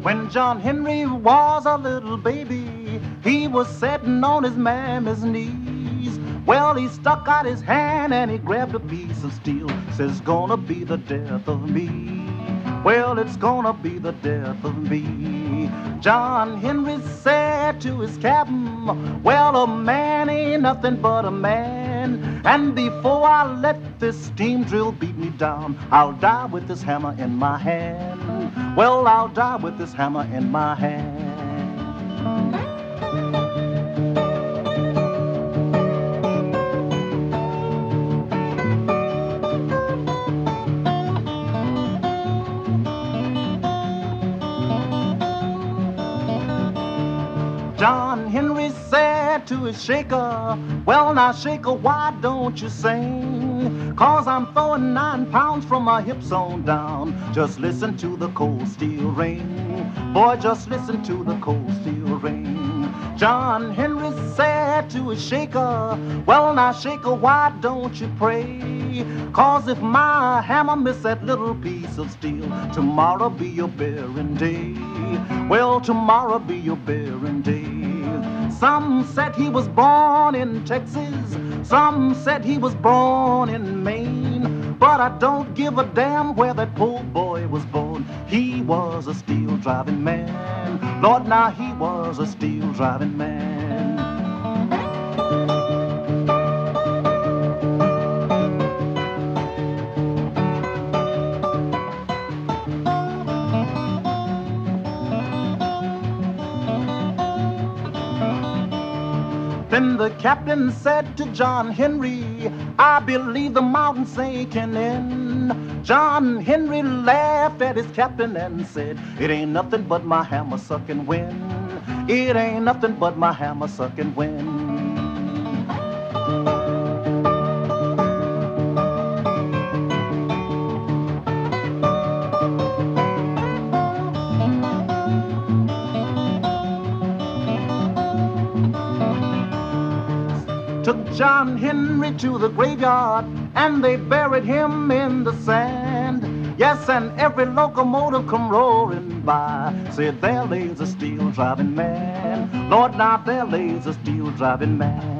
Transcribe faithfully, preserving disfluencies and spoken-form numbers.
When John Henry was a little baby, he was sitting on his mammy's knees. Well, he stuck out his hand and he grabbed a piece of steel. Says, gonna be the death of me. Well, it's gonna be the death of me. John Henry said to his captain, well, a man ain't nothing but a man. And before I let this steam drill beat me down, I'll die with this hammer in my hand. Well, I'll die with this hammer in my hand. John Henry said to his shaker, well, now, shaker, why don't you sing? Cause I'm throwing nine pounds from my hips on down. Just listen to the cold steel ring. Boy, just listen to the cold steel ring. John Henry said to his shaker, well, now, shaker, why don't you pray? Cause if my hammer miss that little piece of steel, tomorrow be your burying day. Well, tomorrow be your burying day. Some said he was born in Texas, some said he was born in Maine, but I don't give a damn where that poor boy was born. He was a steel driving man. Lord, now he was a steel driving man. Then the captain said to John Henry, I believe the mountain's sinking in. John Henry laughed at his captain and said, it ain't nothing but my hammer sucking wind. It ain't nothing but my hammer sucking wind. Took John Henry to the graveyard and they buried him in the sand. Yes, and every locomotive come roaring by, said there lays a steel driving man. Lord, now there lays a steel driving man.